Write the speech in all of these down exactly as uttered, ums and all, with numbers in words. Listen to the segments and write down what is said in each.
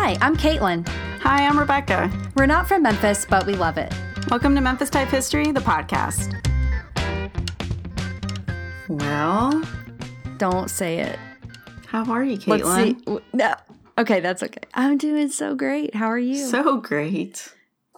Hi, I'm Caitlin. Hi, I'm Rebecca. We're not from Memphis, but we love it. Welcome to Memphis Type History, the podcast. Well, don't say it. How are you, Caitlin? Let's see. No. Okay, that's okay. I'm doing so great. How are you? So great.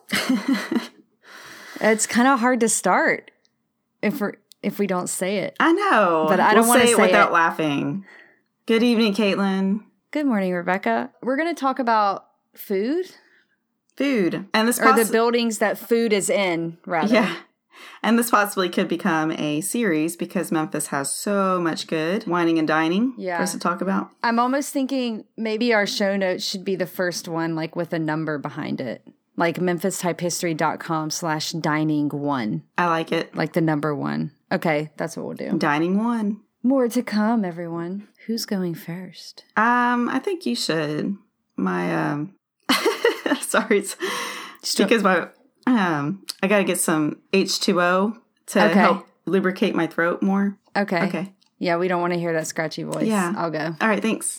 It's kind of hard to start if we if we don't say it. I know, but I don't we'll want to say say it without it. laughing. Good evening, Caitlin. Good morning, Rebecca. We're going to talk about food, food, and this or possi- the buildings that food is in, rather. Yeah, and this possibly could become a series because Memphis has so much good whining and dining yeah. for us to talk about. I'm almost thinking maybe our show notes should be the first one, like with a number behind it. Like memphis type history dot com slash dining one. I like it. Like the number one. Okay, that's what we'll do. Dining one. More to come, everyone. Who's going first? Um, I think you should. My, um, sorry, it's Still- because my, um, I got to get some H two O to Okay. help lubricate my throat more. Okay. Okay. Yeah, we don't want to hear that scratchy voice. Yeah. I'll go. All right, thanks.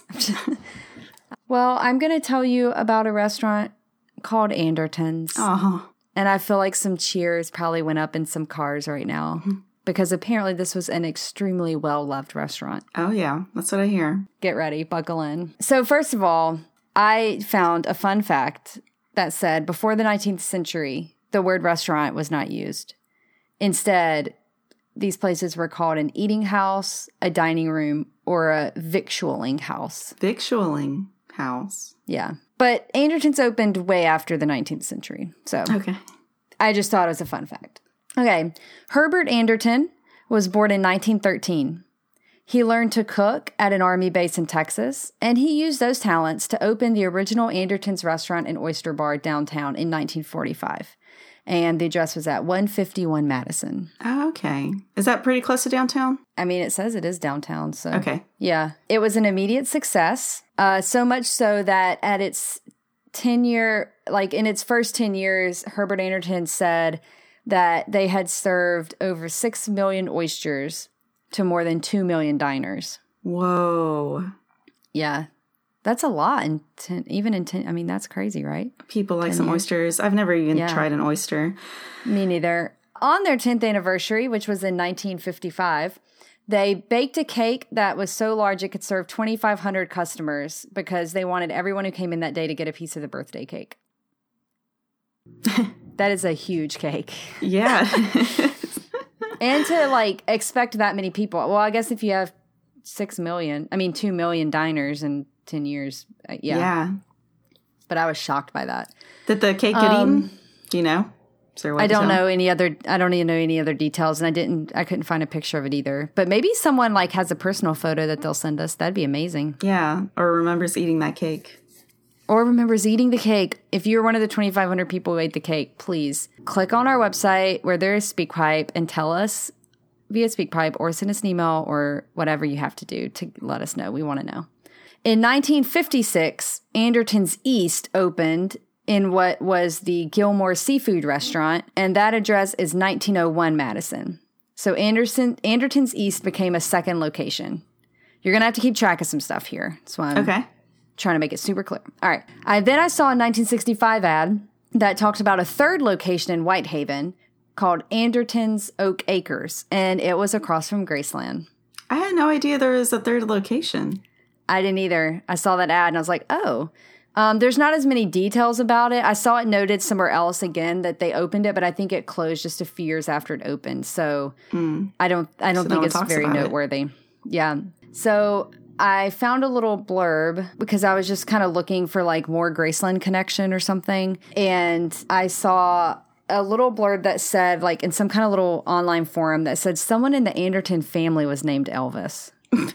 Well, I'm going to tell you about a restaurant called Anderton's. Oh, And I feel like some cheers probably went up in some cars right now. Mm-hmm. Because apparently this was an extremely well-loved restaurant. oh yeah, that's what I hear. Get ready, buckle in. So first of all, I found a fun fact that said before the nineteenth century, the word restaurant was not used. Instead, these places were called an eating house, a dining room, or a victualling house. Victualling house. Yeah. But Anderton's opened way after the nineteenth century. So Okay. I just thought it was a fun fact. Okay. Herbert Anderton was born in nineteen thirteen. He learned to cook at an army base in Texas, and he used those talents to open the original Anderton's Restaurant and Oyster Bar downtown in nineteen forty-five. And the address was at one fifty-one Madison. Oh, okay. Is that pretty close to downtown? I mean, it says it is downtown, so. Okay. Yeah. It was an immediate success, uh, so much so that at its ten-year, like in its first ten years, Herbert Anderton said that they had served over six million oysters to more than two million diners. Whoa. Yeah. That's a lot. In ten, even in ten, I mean, that's crazy, right? People like ten some years. oysters. I've never even Yeah. tried an oyster. Me neither. On their tenth anniversary, which was in nineteen fifty-five, they baked a cake that was so large it could serve twenty-five hundred customers because they wanted everyone who came in that day to get a piece of the birthday cake. That is a huge cake. Yeah. And to, like, expect that many people. Well, I guess if you have six million, I mean, two million diners in ten years. uh, Yeah. yeah. But I was shocked by that. Did the cake get Um, eaten? Do you know? Is there a way I to don't tell? know any other, I don't even know any other details, and I didn't, I couldn't find a picture of it either. But maybe someone, like, has a personal photo that they'll send us. That'd be amazing. Yeah. Or remembers eating that cake. Or remembers eating the cake. If you're one of the twenty-five hundred people who ate the cake, please click on our website where there is SpeakPipe and tell us via SpeakPipe or send us an email or whatever you have to do to let us know. We want to know. In nineteen fifty-six, Anderton's East opened in what was the Gilmore Seafood Restaurant, and that address is nineteen oh one Madison. So Anderson, Anderton's East became a second location. You're going to have to keep track of some stuff here. That's why I'm Okay. trying to make it super clear. All right. I, then I saw a nineteen sixty-five ad that talked about a third location in Whitehaven called Anderton's Oak Acres, and it was across from Graceland. I had no idea there was a third location. I didn't either. I saw that ad and I was like, oh. Um, there's not as many details about it. I saw it noted somewhere else again that they opened it, but I think it closed just a few years after it opened. So Mm. I don't I don't So no think one it's talks very about it. noteworthy. Yeah. So I found a little blurb because I was just kind of looking for like more Graceland connection or something. And I saw a little blurb that said, like in some kind of little online forum that said someone in the Anderton family was named Elvis.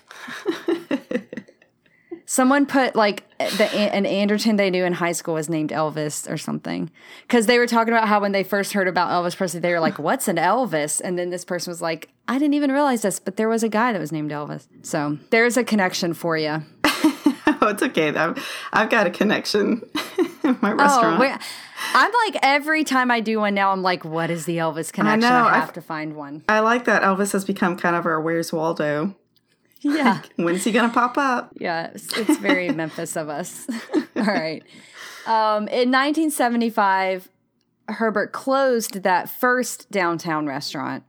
Someone put like the an Anderton they knew in high school was named Elvis or something. Because they were talking about how when they first heard about Elvis Presley, they were like, what's an Elvis? And then this person was like, I didn't even realize this, but there was a guy that was named Elvis. So there's a connection for you. Oh, it's okay. I've, I've got a connection in my restaurant. Oh, wait. I'm like, every time I do one now, I'm like, what is the Elvis connection? know, I have I've- to find one. I like that Elvis has become kind of our Where's Waldo. Yeah. When's he going to pop up? Yeah. It's, it's very Memphis of us. All right. Um, in nineteen seventy-five, Herbert closed that first downtown restaurant,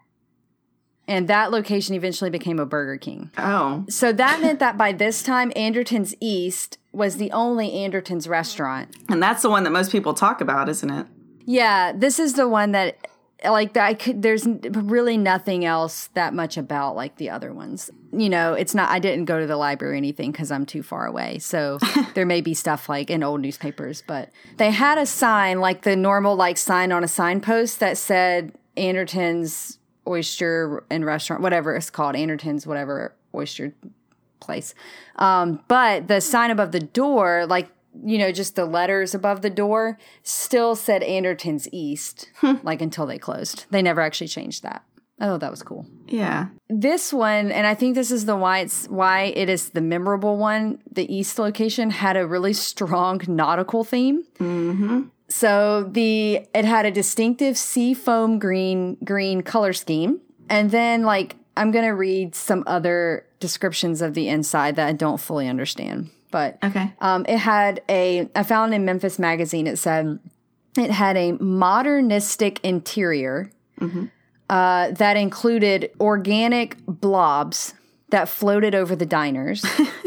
and that location eventually became a Burger King. Oh. So that meant that by this time, Anderton's East was the only Anderton's restaurant. And that's the one that most people talk about, isn't it? Yeah, this is the one that, like, I could, there's really nothing else that much about, like, the other ones. You know, it's not, I didn't go to the library or anything because I'm too far away. So there may be stuff, like, in old newspapers. But they had a sign, like the normal, like, sign on a signpost that said Anderton's Oyster and Restaurant, whatever it's called, Anderton's whatever oyster place. Um, but the sign above the door, like, you know, just the letters above the door still said Anderton's East, like until they closed. They never actually changed that. I thought that was cool. Yeah. This one, and I think this is the why it's why it is the memorable one, the East location had a really strong nautical theme. Mm-hmm. So the it had a distinctive sea foam green green color scheme. And then, like, I'm going to read some other descriptions of the inside that I don't fully understand. But okay. um, it had a, I found in Memphis Magazine, it said it had a modernistic interior mm-hmm. uh, that included organic blobs that floated over the diners.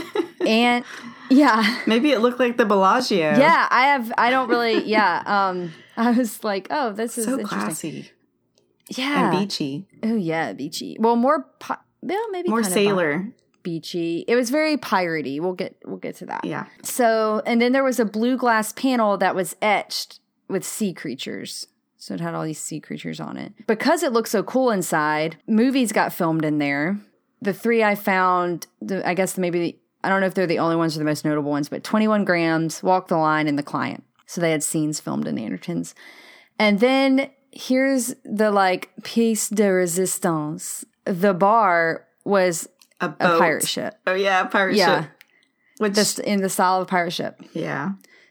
And yeah. Maybe it looked like the Bellagio. Yeah, I have, I don't really, yeah. Um, I was like, oh, this is so interesting. classy. Yeah. And beachy. Oh, yeah, beachy. Well, more, pi- well, maybe more kind sailor. Of beachy. It was very piratey. We'll get we'll get to that. Yeah. So, and then there was a blue glass panel that was etched with sea creatures. So it had all these sea creatures on it. Because it looked so cool inside, movies got filmed in there. The three I found, the, I guess maybe, the, I don't know if they're the only ones or the most notable ones, but twenty-one grams, Walk the Line, and The Client. So they had scenes filmed in Anderton's. And then here's the, like, piece de resistance. The bar was A, boat. a pirate ship. Oh, yeah, a pirate yeah. ship. Which, This, in the style of a pirate ship. yeah.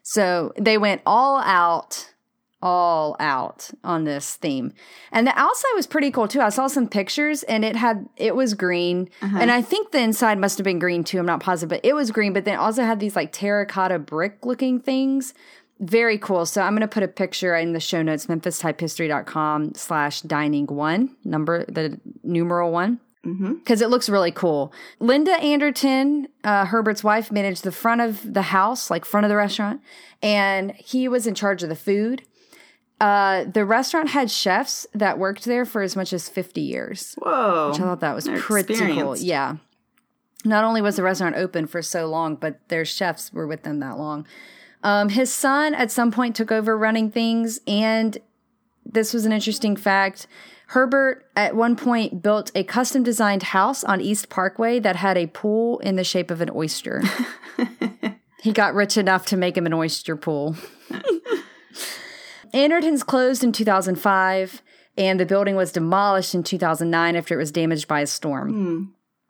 So they went all out, all out on this theme. And the outside was pretty cool, too. I saw some pictures, and it had, it was green. Uh-huh. And I think the inside must have been green, too. I'm not positive, but it was green. But then it also had these, like, terracotta brick-looking things. Very cool. So I'm going to put a picture in the show notes, memphis type history dot com slash dining one, number, the numeral one. Because mm-hmm. it looks really cool. Linda Anderton, uh, Herbert's wife, managed the front of the house, like front of the restaurant, and he was in charge of the food. Uh, the restaurant had chefs that worked there for as much as fifty years. Whoa. Which I thought that was They're pretty cool. Yeah. Not only was the restaurant open for so long, but their chefs were with them that long. Um, his son at some point took over running things, and this was an interesting fact. Herbert, at one point, built a custom-designed house on East Parkway that had a pool in the shape of an oyster. He got rich enough to make him an oyster pool. Anderton's closed in two thousand five, and the building was demolished in two thousand nine after it was damaged by a storm. Mm.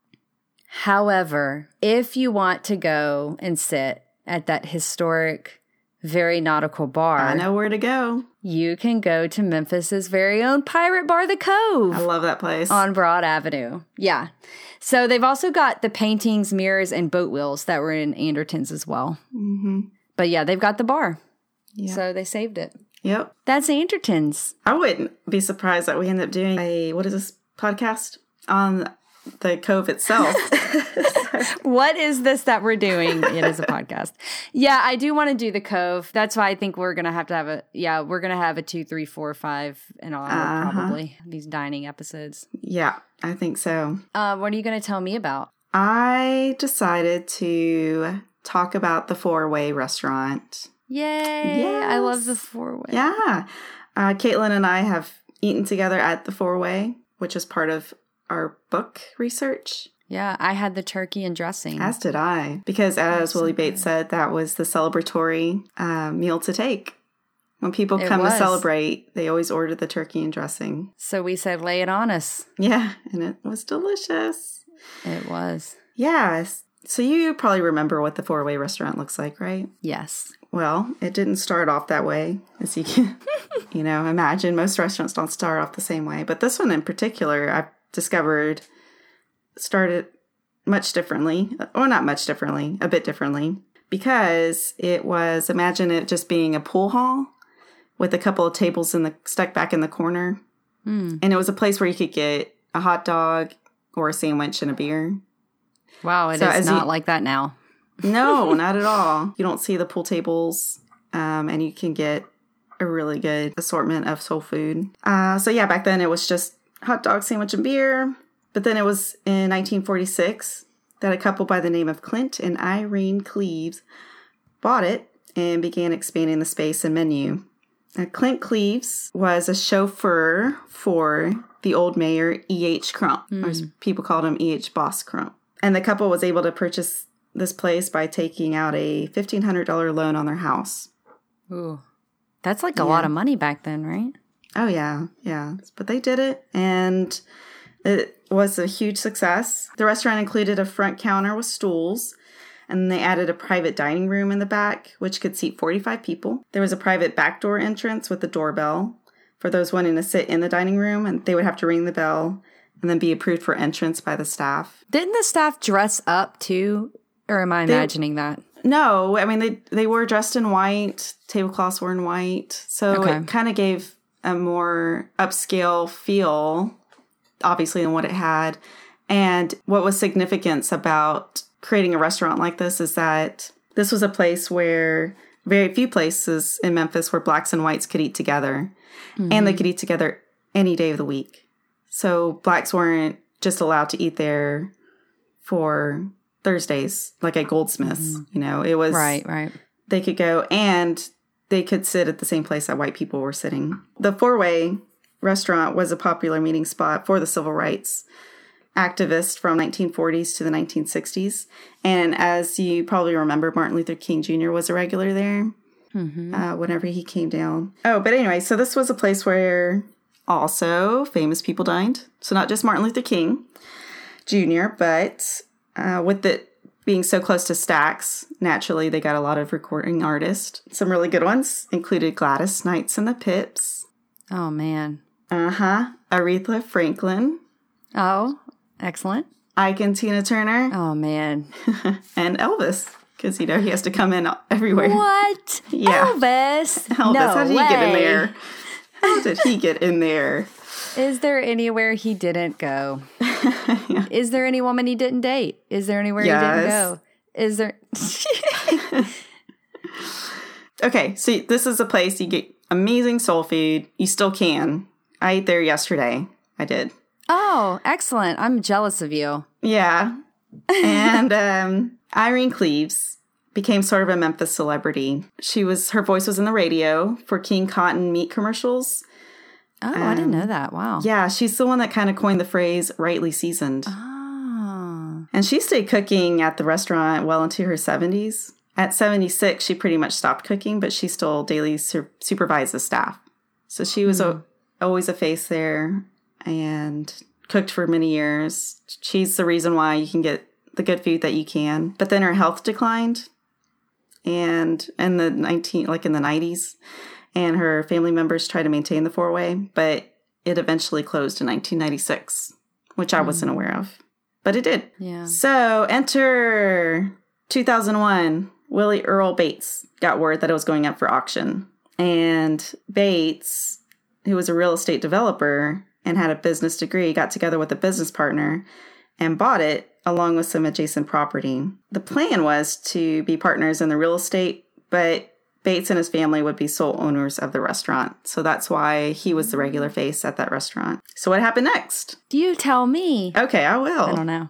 However, if you want to go and sit at that historic, very nautical bar, I know where to go. You can go to Memphis's very own pirate bar, The Cove. I love that place. On Broad Avenue. Yeah. So they've also got the paintings, mirrors, and boat wheels that were in Anderton's as well. Mm-hmm. But yeah, they've got the bar. Yep. So they saved it. Yep. That's Anderton's. I wouldn't be surprised that we end up doing a, what is this podcast? On the Cove itself. What is this that we're doing? It is a podcast. Yeah, I do want to do the Cove. That's why I think we're going to have to have a, yeah, we're going to have a two, three, four, five, and all, uh-huh. probably, these dining episodes. Yeah, I think so. Uh, what are you going to tell me about? I decided to talk about the Four-Way restaurant. Yay! Yes. I love the Four-Way. Yeah. Uh, Caitlin and I have eaten together at the Four-Way, which is part of our book research. Yeah, I had the turkey and dressing. As did I. Because as Willie Bates said, that was the celebratory uh, meal to take. When people It come was. to celebrate, they always order the turkey and dressing. So we said, lay it on us. Yeah, and it was delicious. It was. Yeah. So you probably remember what the Four-Way restaurant looks like, right? Yes. Well, it didn't start off that way, as you can, you know, imagine. Most restaurants don't start off the same way. But this one in particular, I've discovered, started much differently. Or not much differently, a bit differently. because it was, imagine it just being a pool hall with a couple of tables in the stuck back in the corner. Mm. And it was a place where you could get a hot dog or a sandwich and a beer. Wow, it so is not you, like that now. No, not at all. You don't see the pool tables, um, and you can get a really good assortment of soul food. Uh, so yeah, back then it was just hot dog, sandwich, and beer. But then it was in nineteen forty-six that a couple by the name of Clint and Irene Cleaves bought it and began expanding the space and menu. Now, Clint Cleaves was a chauffeur for the old mayor, E H. Crump, mm. or as people called him, E H. Boss Crump. And the couple was able to purchase this place by taking out a fifteen hundred dollars loan on their house. Ooh, that's like a yeah. lot of money back then, right? Oh, yeah, yeah. But they did it, and it was a huge success. The restaurant included a front counter with stools, and they added a private dining room in the back, which could seat forty-five people. There was a private back door entrance with a doorbell for those wanting to sit in the dining room, and they would have to ring the bell and then be approved for entrance by the staff. Didn't the staff dress up too? Or am I imagining they, that? No. I mean, they they were dressed in white. Tablecloths were in white. So okay. it kind of gave a more upscale feel, obviously, than what it had. And what was significant about creating a restaurant like this is that this was a place where very few places in Memphis where blacks and whites could eat together. Mm-hmm. And they could eat together any day of the week. So blacks weren't just allowed to eat there for Thursdays, like at Goldsmith's. Mm-hmm. You know, it was... Right, right. They could go and they could sit at the same place that white people were sitting. The Four-Way restaurant was a popular meeting spot for the civil rights activists from nineteen forties to the nineteen sixties. And as you probably remember, Martin Luther King Junior was a regular there mm-hmm. uh, whenever he came down. Oh, but anyway, so this was a place where also famous people dined. So not just Martin Luther King Junior, but uh, with it being so close to Stax, naturally they got a lot of recording artists. Some really good ones included Gladys Knights and the Pips. Oh, man. Uh-huh. Aretha Franklin. Oh, excellent. Ike and Tina Turner. Oh, man. And Elvis, because, you know, he has to come in everywhere. What? Yeah. Elvis? Elvis, no how did way. he get in there? How did he get in there? Is there anywhere he didn't go? Yeah. Is there any woman he didn't date? Is there anywhere yes. he didn't go? Is there... Okay, so this is a place you get amazing soul food. You still can. I ate there yesterday. I did. Oh, excellent. I'm jealous of you. Yeah. And um, Irene Cleaves became sort of a Memphis celebrity. She was, her voice was in the radio for King Cotton meat commercials. Oh, um, I didn't know that. Wow. Yeah, she's the one that kind of coined the phrase rightly seasoned. Oh. And she stayed cooking at the restaurant well into her seventies. At seventy-six, she pretty much stopped cooking, but she still daily sur- supervised the staff. So she was mm. a, always a face there and cooked for many years. She's the reason why you can get the good food that you can. But then her health declined, and in the nineteen like in the nineties, and her family members tried to maintain the Four-Way, but it eventually closed in nineteen ninety-six, which I mm. wasn't aware of, but it did. Yeah. So enter two thousand one. Willie Earl Bates got word that it was going up for auction, and Bates, who was a real estate developer and had a business degree, got together with a business partner and bought it along with some adjacent property. The plan was to be partners in the real estate, but Bates and his family would be sole owners of the restaurant. So that's why he was the regular face at that restaurant. So what happened next? You tell me. Okay, I will. I don't know.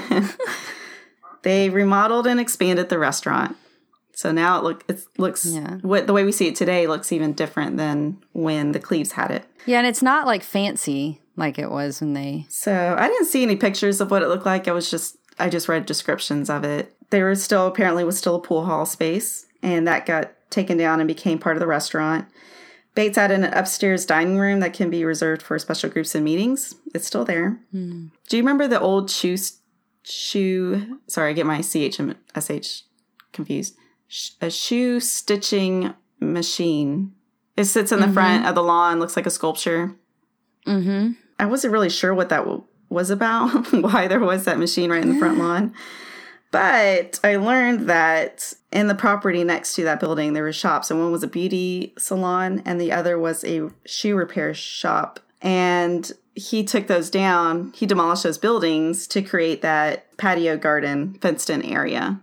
They remodeled and expanded the restaurant. So now it look it looks yeah. what the way we see it today looks even different than when the Cleaves had it. Yeah, and it's not like fancy like it was when they. So I didn't see any pictures of what it looked like. I was just I just read descriptions of it. There was still apparently was still a pool hall space, and that got taken down and became part of the restaurant. Bates had an upstairs dining room that can be reserved for special groups and meetings. It's still there. Hmm. Do you remember the old shoe shoe? Sorry, I get my C H and S H confused. A shoe stitching machine. It sits in the mm-hmm. front of the lawn, looks like a sculpture. Mm-hmm. I wasn't really sure what that w- was about, why there was that machine right in the front lawn. But I learned that in the property next to that building, there were shops, and one was a beauty salon and the other was a shoe repair shop. And he took those down. He demolished those buildings to create that patio garden fenced in area.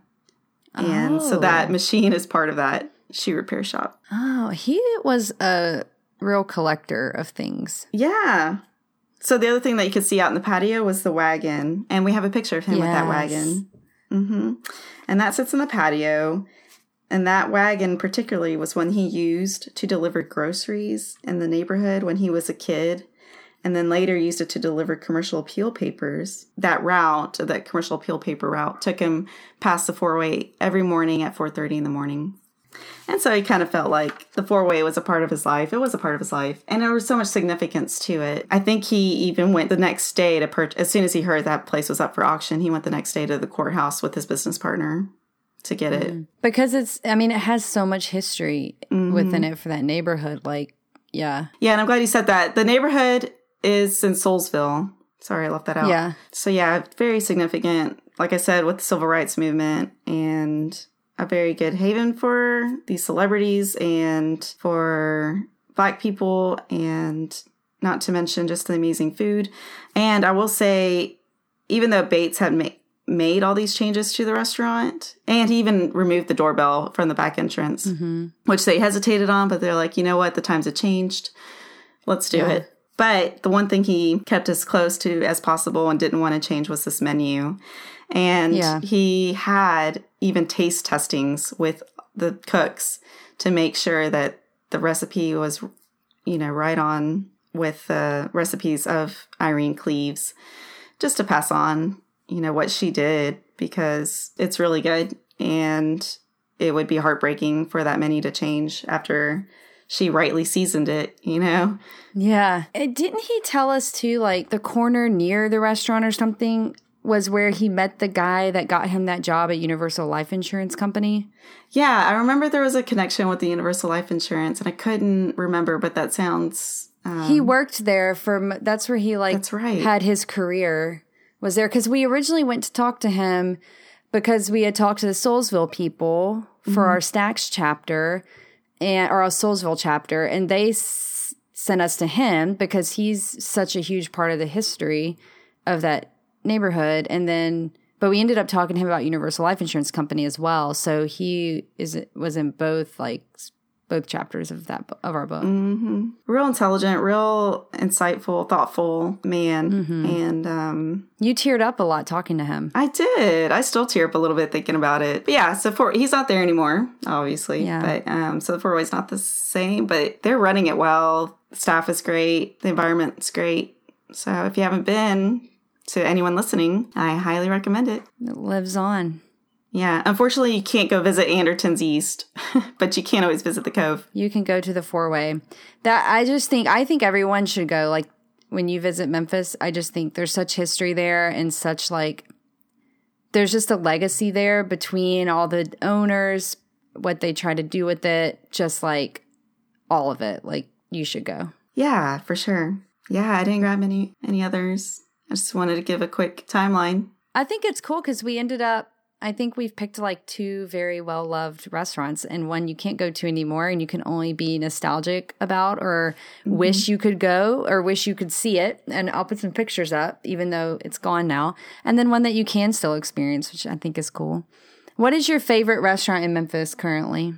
And oh. so that machine is part of that shoe repair shop. Oh, he was a real collector of things. Yeah. So the other thing that you could see out in the patio was the wagon. And we have a picture of him yes. with that wagon. Mm-hmm. And that sits in the patio. And that wagon particularly was one he used to deliver groceries in the neighborhood when he was a kid. And then later used it to deliver commercial appeal papers. That route, that commercial appeal paper route, took him past the four-way every morning at four thirty in the morning. And so he kind of felt like the four-way was a part of his life. It was a part of his life. And there was so much significance to it. I think he even went the next day to purchase, as soon as he heard that place was up for auction, he went the next day to the courthouse with his business partner to get it. Mm. Because it's, I mean, it has so much history mm-hmm. within it for that neighborhood. Like, yeah. Yeah, and I'm glad you said that. The neighborhood is in Soulsville. Sorry, I left that out. Yeah. So yeah, very significant, like I said, with the civil rights movement, and a very good haven for these celebrities and for Black people, and not to mention just the amazing food. And I will say, even though Bates had ma- made all these changes to the restaurant, and he even removed the doorbell from the back entrance, mm-hmm. which they hesitated on, but they're like, you know what, the times have changed. Let's do yeah. it. But the one thing he kept as close to as possible and didn't want to change was this menu. And yeah. he had even taste testings with the cooks to make sure that the recipe was, you know, right on with the recipes of Irene Cleves, just to pass on, you know, what she did, because it's really good. And it would be heartbreaking for that menu to change after she rightly seasoned it, you know? Yeah. And didn't he tell us, too, like, the corner near the restaurant or something was where he met the guy that got him that job at Universal Life Insurance Company? Yeah, I remember there was a connection with the Universal Life Insurance, and I couldn't remember, but that sounds... Um, he worked there for... That's where he, like, that's right. had his career, was there. Because we originally went to talk to him because we had talked to the Soulsville people for mm-hmm. our Stacks chapter, and or our Soulsville chapter, and they s- sent us to him because he's such a huge part of the history of that neighborhood. And then, but we ended up talking to him about Universal Life Insurance Company as well. So he is was in both like both chapters of that of our book. Mm-hmm. Real intelligent, real insightful, thoughtful man. Mm-hmm. And um, you teared up a lot talking to him. I did. I still tear up a little bit thinking about it. But yeah, so for, he's not there anymore, obviously. Yeah. But um, so the four-way's not the same, but they're running it well. The staff is great. The environment's great. So if you haven't been, to anyone listening, I highly recommend it. It lives on. Yeah. Unfortunately, you can't go visit Anderton's East, but you can always visit the Cove. You can go to the four-way. That I just think, I think everyone should go. Like, when you visit Memphis, I just think there's such history there and such, like, there's just a legacy there between all the owners, what they try to do with it, just, like, all of it. Like, you should go. Yeah, for sure. Yeah, I didn't grab any, any others. I just wanted to give a quick timeline. I think it's cool because we ended up, I think we've picked like two very well-loved restaurants and one you can't go to anymore and you can only be nostalgic about or mm-hmm. wish you could go or wish you could see it. And I'll put some pictures up, even though it's gone now. And then one that you can still experience, which I think is cool. What is your favorite restaurant in Memphis currently?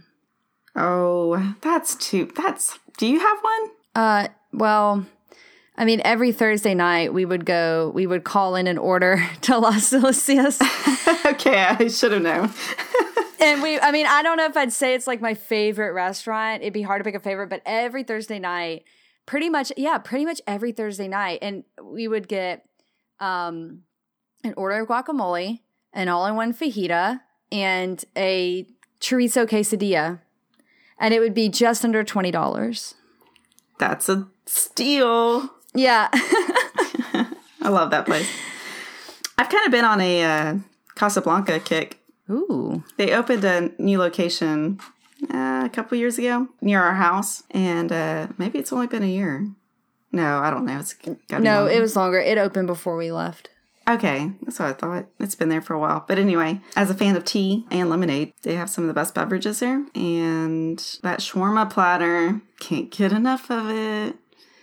Oh, that's too, that's, do you have one? Uh, well... I mean, every Thursday night we would go, we would call in an order to Las Delicias. Okay, I should have known. And we, I mean, I don't know if I'd say it's like my favorite restaurant. It'd be hard to pick a favorite, but every Thursday night, pretty much, yeah, pretty much every Thursday night. And we would get um, an order of guacamole, an all-in-one fajita, and a chorizo quesadilla. And it would be just under twenty dollars. That's a steal. Yeah. I love that place. I've kind of been on a uh, Casablanca kick. Ooh. They opened a new location uh, a couple years ago near our house, and uh, maybe it's only been a year. No, I don't know. It's gotta No, be it was longer. It opened before we left. Okay, that's what I thought. It's been there for a while. But anyway, as a fan of tea and lemonade, they have some of the best beverages there. And that shawarma platter, can't get enough of it.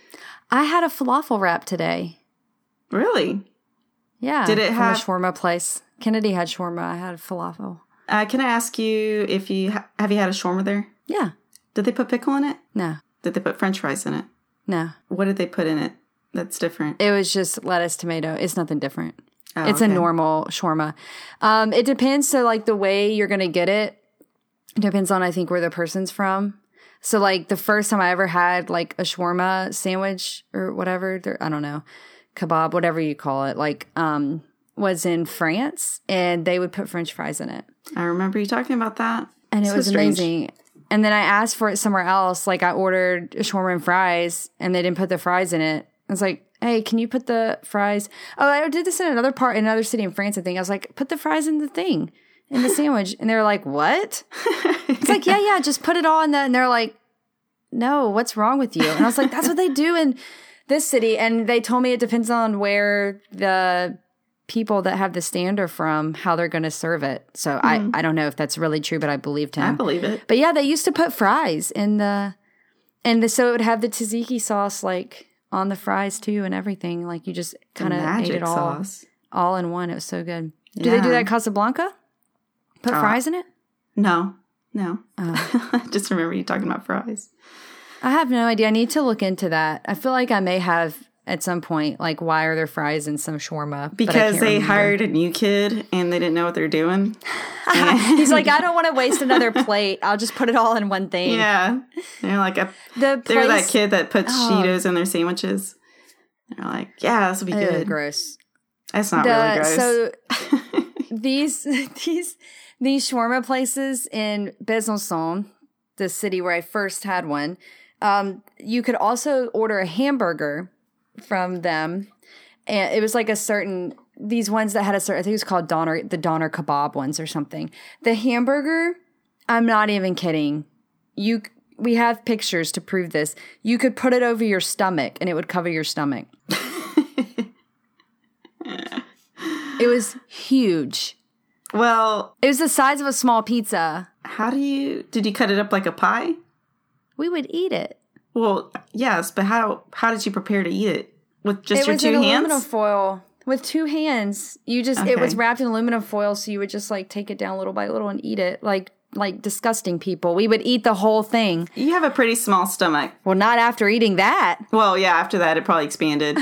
I had a falafel wrap today. Really? Yeah. Did it from have a shawarma place? Kennedy had shawarma. I had falafel. Uh, can I ask you if you ha- have you had a shawarma there? Yeah. Did they put pickle in it? No. Did they put French fries in it? No. What did they put in it that's different? It was just lettuce, tomato. It's nothing different. Oh, it's okay. a normal shawarma. Um, it depends. So, like, the way you're going to get it, it depends on, I think, where the person's from. So, like, the first time I ever had, like, a shawarma sandwich or whatever, I don't know, kebab, whatever you call it, like, um, was in France, and they would put French fries in it. I remember you talking about that. And it So was strange. amazing. And then I asked for it somewhere else. Like, I ordered a shawarma and fries, and they didn't put the fries in it. I was like, hey, can you put the fries? Oh, I did this in another part, in another city in France, I think. I was like, put the fries in the thing, in the sandwich. And they were like, what? It's like, yeah, yeah, just put it all in that. And they're like, no, what's wrong with you? And I was like, that's what they do in this city. And they told me it depends on where the people that have the stand are from, how they're going to serve it. So mm. I, I don't know if that's really true, but I believed him. I believe it. But yeah, they used to put fries in the, and the, so it would have the tzatziki sauce like on the fries too and everything. Like you just kind of ate it all, sauce. all in one. It was so good. Do Yeah. they do that at Casablanca? Put uh, fries in it? No, no. Oh. I just remember you talking about fries. I have no idea. I need to look into that. I feel like I may have at some point, like, why are there fries in some shawarma? Because they remember. hired a new kid and they didn't know what they're doing. He's like, I don't want to waste another plate. I'll just put it all in one thing. Yeah. They're like, a, the they're place, that kid that puts oh. Cheetos in their sandwiches. They're like, yeah, this will be good. Ew, gross. That's not the, really gross. So these, these, these shawarma places in Besançon, the city where I first had one, um, you could also order a hamburger from them, and it was like a certain these ones that had a certain I think it was called Doner the Doner kebab ones or something. The hamburger, I'm not even kidding. You we have pictures to prove this. You could put it over your stomach and it would cover your stomach. It was huge. Well, it was the size of a small pizza. How do you did you cut it up like a pie? We would eat it. Well, yes, but how how did you prepare to eat it? With just it your was two in hands? Aluminum foil. With two hands. You just Okay. it was wrapped in aluminum foil, so you would just like take it down little by little and eat it. Like like disgusting people. We would eat the whole thing. You have a pretty small stomach. Well, not after eating that. Well, yeah, after that it probably expanded.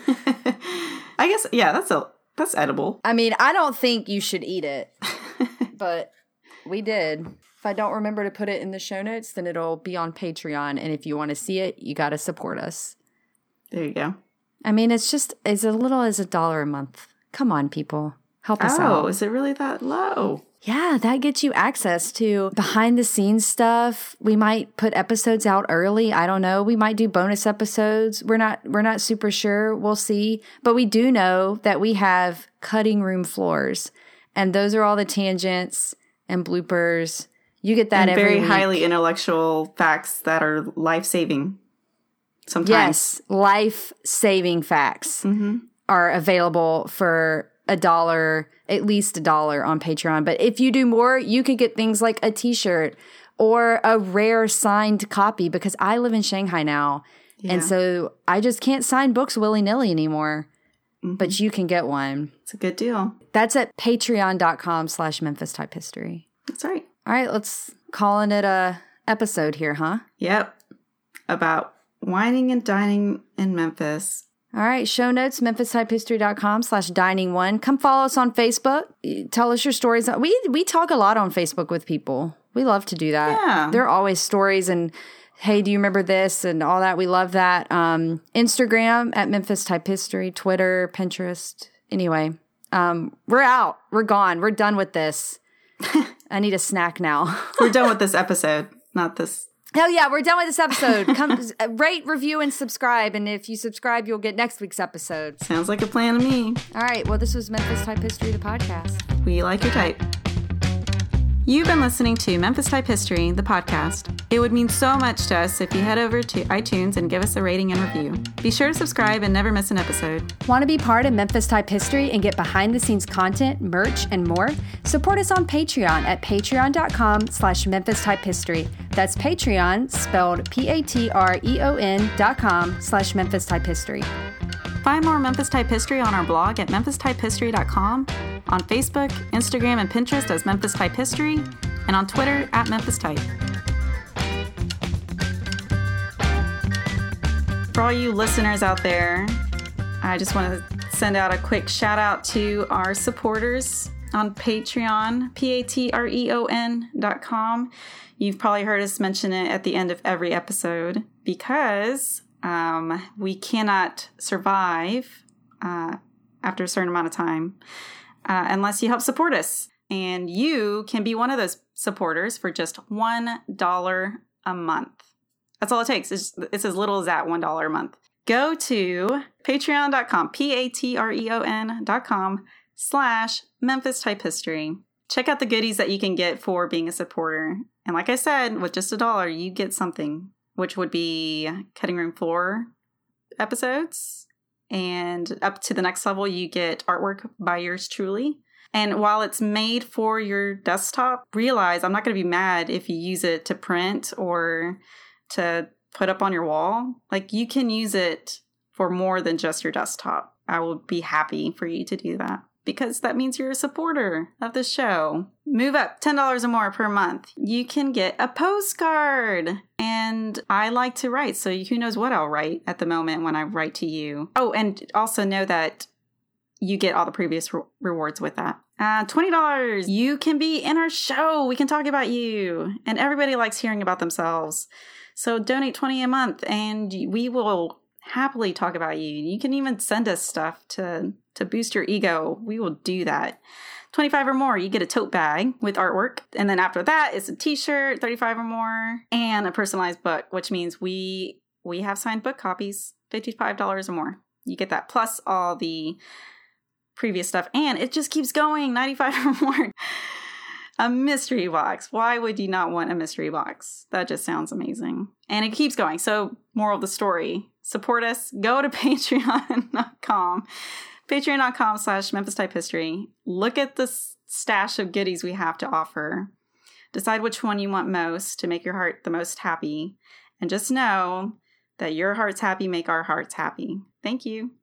I guess yeah, that's a that's edible. I mean, I don't think you should eat it. But we did. If I don't remember to put it in the show notes, then it'll be on Patreon. And if you want to see it, you got to support us. There you go. I mean, it's just as little as a dollar a month. Come on, people. Help us oh, out. Oh, is it really that low? Yeah, that gets you access to behind the scenes stuff. We might put episodes out early. I don't know. We might do bonus episodes. We're not we're not super sure. We'll see. But we do know that we have cutting room floors. And those are all the tangents and bloopers. You get that and every very week. highly intellectual facts that are life-saving. Sometimes. Yes, life-saving facts mm-hmm. are available for a dollar, at least a dollar on Patreon. But if you do more, you could get things like a t-shirt or a rare signed copy because I live in Shanghai now. Yeah. And so I just can't sign books willy-nilly anymore. Mm-hmm. But you can get one. It's a good deal. That's at patreon.com slash Memphis Type History. That's right. All right, let's call it a episode here, huh? Yep. About whining and dining in Memphis. All right, show notes, memphistypehistory.com slash dining one. Come follow us on Facebook. Tell us your stories. We we talk a lot on Facebook with people. We love to do that. Yeah. There are always stories and, hey, do you remember this and all that. We love that. Um, Instagram at Memphis Type History, Twitter, Pinterest. Anyway, um, we're out. We're gone. We're done with this. I need a snack now. We're done with this episode, not this. Oh, yeah, we're done with this episode. Come rate, review, and subscribe. And if you subscribe, you'll get next week's episode. Sounds like a plan to me. All right. Well, this was Memphis Type History, the podcast. We like your type. You've been listening to Memphis Type History, the podcast. It would mean so much to us if you head over to iTunes and give us a rating and review. Be sure to subscribe and never miss an episode. Want to be part of Memphis Type History and get behind-the-scenes content, merch, and more? Support us on Patreon at patreon.com slash Memphis Type History. That's Patreon, spelled P-A-T-R-E-O-N dot com slash Memphis Type History. Find more Memphis Type History on our blog at memphis type history dot com, on Facebook, Instagram, and Pinterest as Memphis Type History, and on Twitter at Memphis Type. For all you listeners out there, I just want to send out a quick shout out to our supporters on Patreon, P A T R E O N dot com. You've probably heard us mention it at the end of every episode because um, we cannot survive uh, after a certain amount of time uh, unless you help support us. And you can be one of those supporters for just one dollar a month. That's all it takes. It's, it's as little as that, one dollar a month. Go to patreon dot com, P A T R E O N dot com slash Memphis Type History. Check out the goodies that you can get for being a supporter. And like I said, with just a dollar, you get something, which would be cutting room floor episodes. And up to the next level, you get artwork by yours truly. And while it's made for your desktop, realize I'm not going to be mad if you use it to print or to put up on your wall. Like, you can use it for more than just your desktop. I will be happy for you to do that because that means you're a supporter of the show. Move up ten dollars or more per month. You can get a postcard. And I like to write, so who knows what I'll write at the moment when I write to you. Oh, and also know that you get all the previous re- rewards with that. Uh, twenty dollars. You can be in our show. We can talk about you. And everybody likes hearing about themselves. So donate twenty dollars a month and we will happily talk about you. You can even send us stuff to, to boost your ego. We will do that. twenty-five dollars or more, you get a tote bag with artwork. And then after that, it's a t-shirt, thirty-five dollars or more, and a personalized book, which means we we have signed book copies, fifty-five dollars or more. You get that plus all the previous stuff. And it just keeps going, ninety-five dollars or more. A mystery box. Why would you not want a mystery box? That just sounds amazing. And it keeps going. So, moral of the story, support us. Go to patreon dot com. patreon dot com slash Memphis Type History. Look at the stash of goodies we have to offer. Decide which one you want most to make your heart the most happy. And just know that your heart's happy make our hearts happy. Thank you.